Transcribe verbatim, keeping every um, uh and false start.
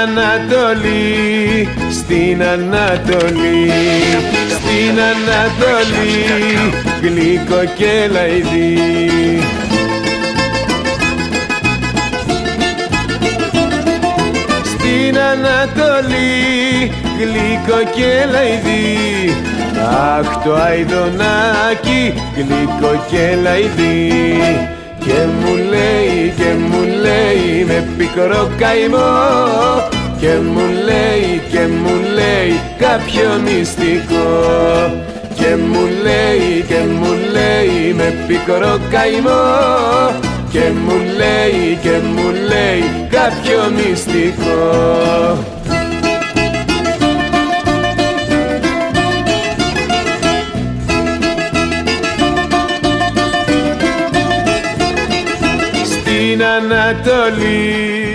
Ανατολή, στην Ανατολή, στην Ανατολή, γλυκό και λαϊδί. Στην Ανατολή, γλυκό και λαϊδί. Αχ, το αηδονάκι, γλυκό και λαϊδί. Και μου λέει, και μου λέει με πικρό καημό, και μου λέει, και μου λέει κάποιο μυστικό. Και μου λέει, και μου λέει με πικρό καημό, και μου λέει, και μου λέει κάποιο μυστικό. Στην Ανατολή,